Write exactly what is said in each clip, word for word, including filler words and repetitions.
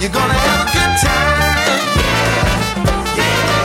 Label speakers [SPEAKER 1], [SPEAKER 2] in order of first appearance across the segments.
[SPEAKER 1] You're gonna have a good time. Yeah,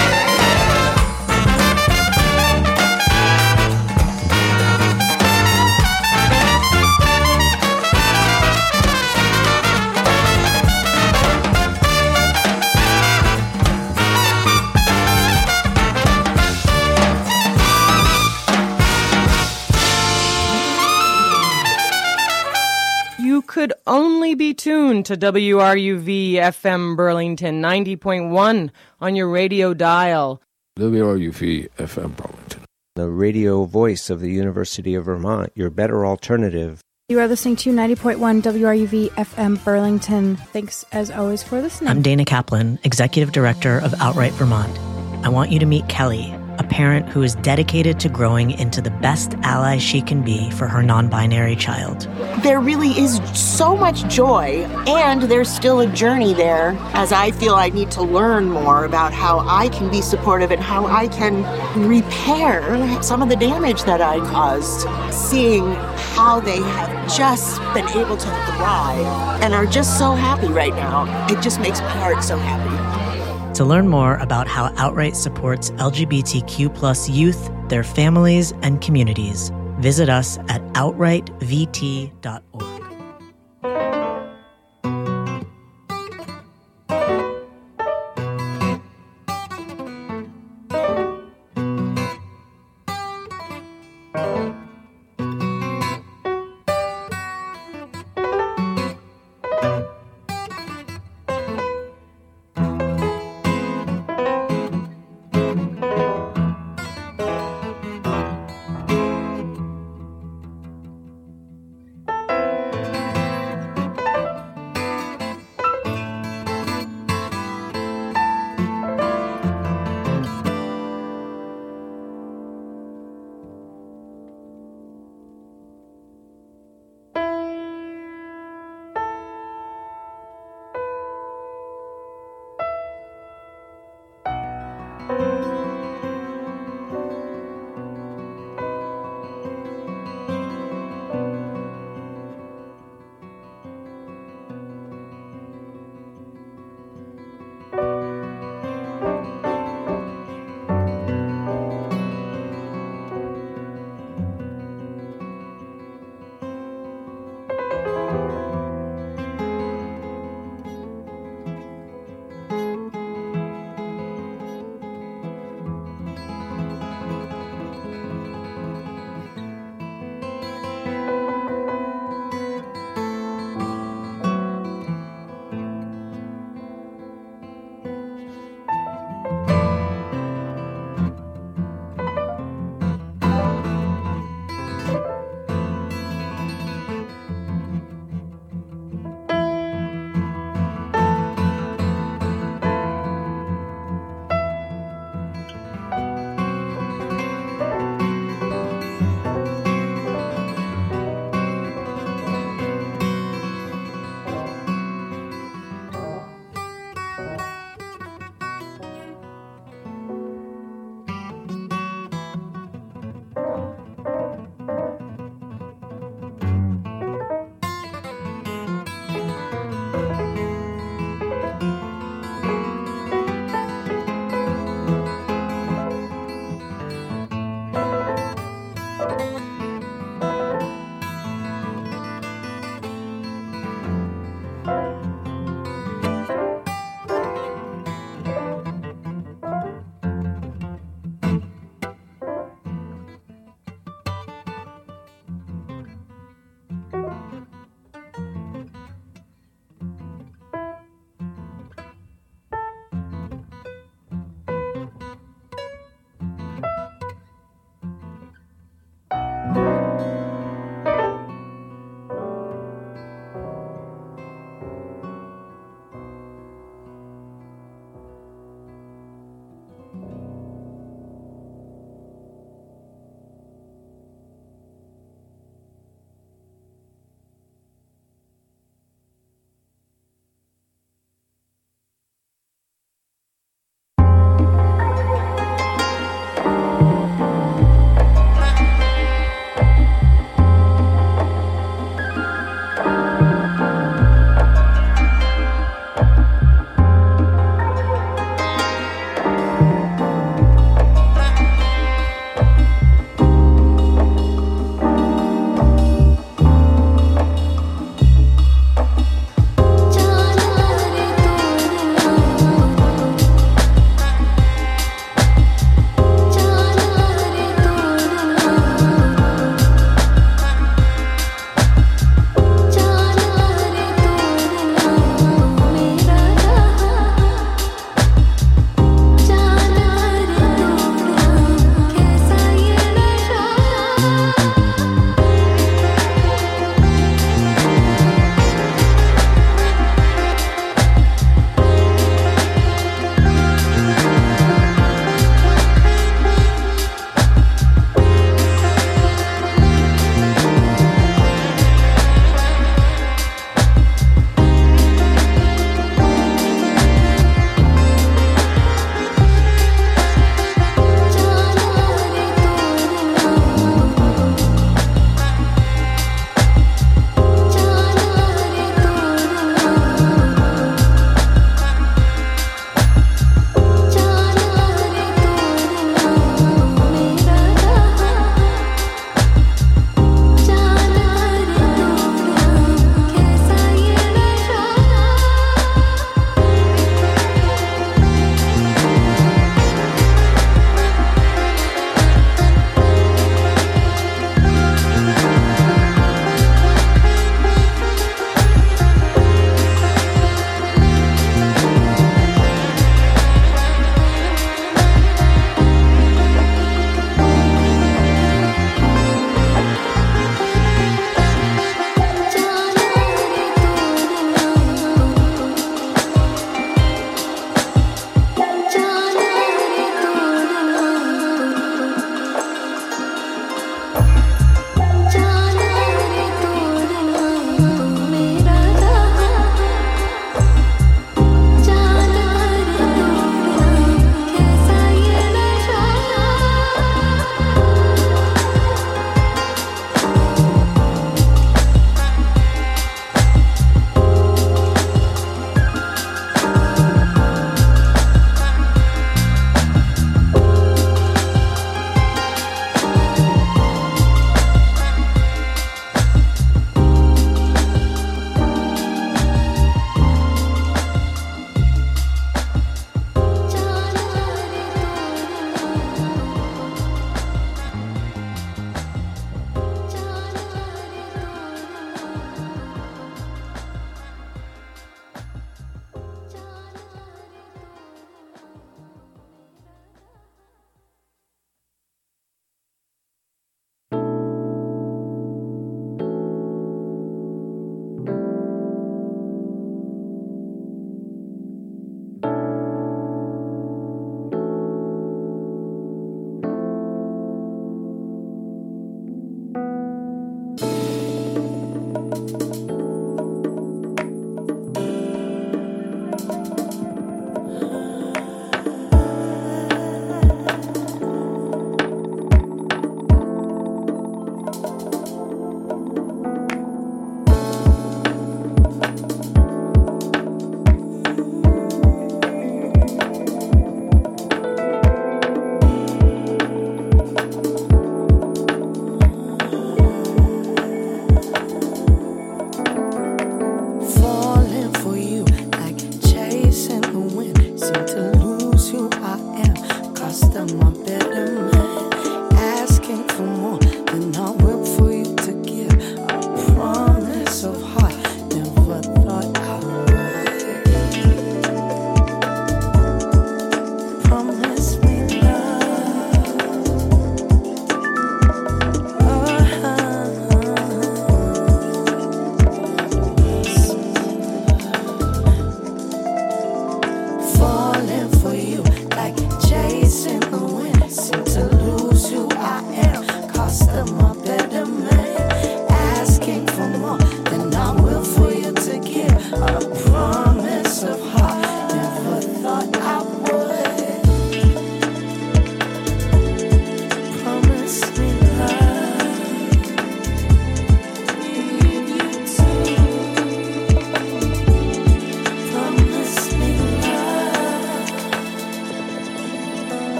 [SPEAKER 2] You could only be tuned to W R U V F M Burlington ninety point one on your radio dial.
[SPEAKER 3] W R U V F M Burlington,
[SPEAKER 4] the radio voice of the University of Vermont, your better alternative.
[SPEAKER 5] You are listening to ninety point one W R U V F M Burlington. Thanks, as always, for listening.
[SPEAKER 6] I'm Dana Kaplan, Executive Director of Outright Vermont. I want you to meet Kelly, a parent who is dedicated to growing into the best ally she can be for her non-binary child.
[SPEAKER 7] There really is so much joy, and there's still a journey there, as I feel I need to learn more about how I can be supportive and how I can repair some of the damage that I caused. Seeing how they have just been able to thrive and are just so happy right now, it just makes my heart so happy.
[SPEAKER 6] To learn more about how Outright supports L G B T Q plus youth, their families, and communities, visit us at outright v t dot org.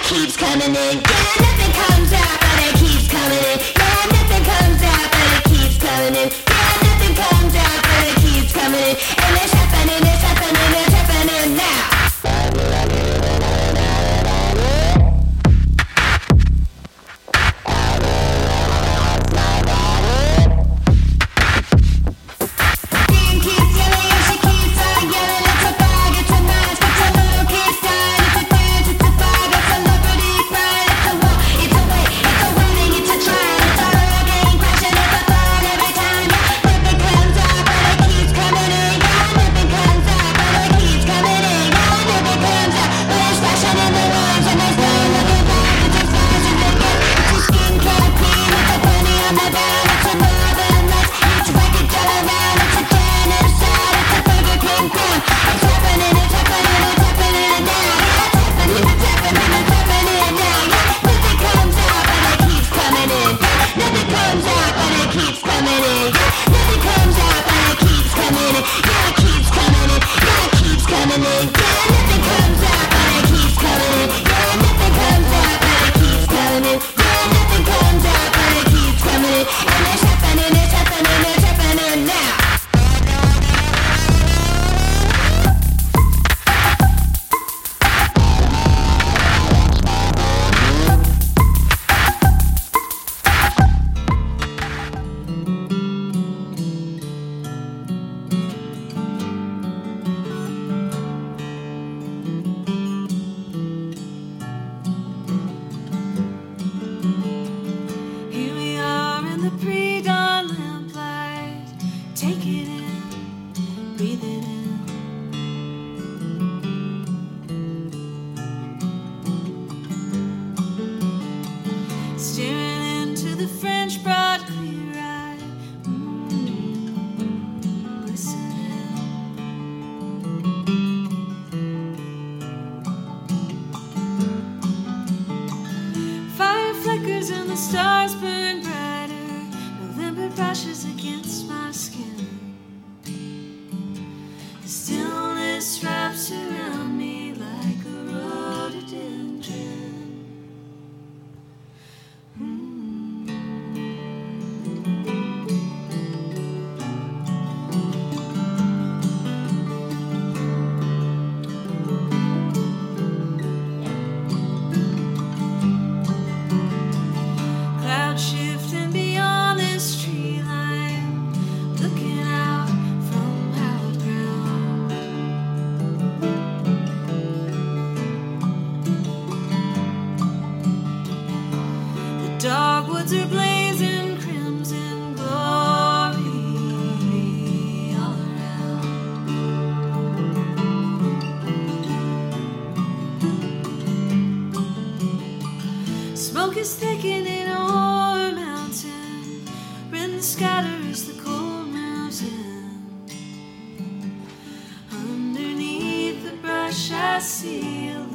[SPEAKER 1] keeps coming in. Yeah, nothing comes out, but it keeps coming in. Yeah, nothing comes out, but it keeps coming in. Yeah, nothing comes out, but it keeps coming in. And it's happening, it's happening, it's happening now.
[SPEAKER 8] Dogwoods are blazing crimson glory all around. Smoke is thickening o'er mountain, wind scatters, the cold moves in. Underneath the brush I see a